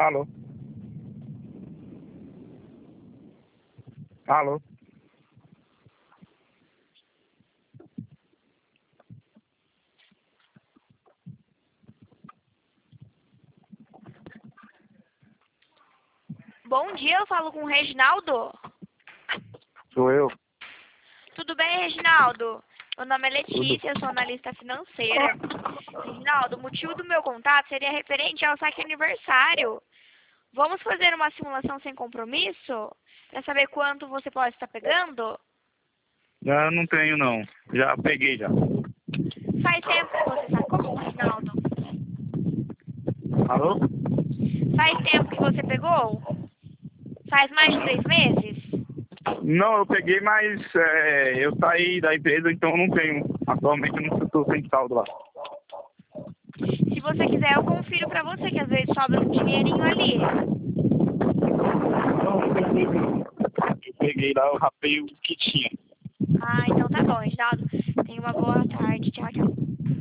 Alô? Alô? Bom dia, eu falo com o Reginaldo. Sou eu. Tudo bem, Reginaldo? Meu nome é Tudo. Letícia, eu sou analista financeira. Reginaldo, o motivo do meu contato seria referente ao saque aniversário. Vamos fazer uma simulação sem compromisso? Para saber quanto você pode estar pegando? Já não tenho, não. Já peguei, já. Faz tempo que você sacou, Reginaldo? Alô? Faz tempo que você pegou? Faz mais de 3 meses? Não, eu peguei, mas eu saí da empresa, então eu não tenho. Atualmente eu não estou sem saldo lá. Se você quiser, eu confiro para você, que às vezes sobra um dinheirinho ali. Não, eu peguei. Eu peguei lá, eu rapei o que tinha. Ah, então tá bom, Reginaldo. Tenha uma boa tarde. Tchau, tchau.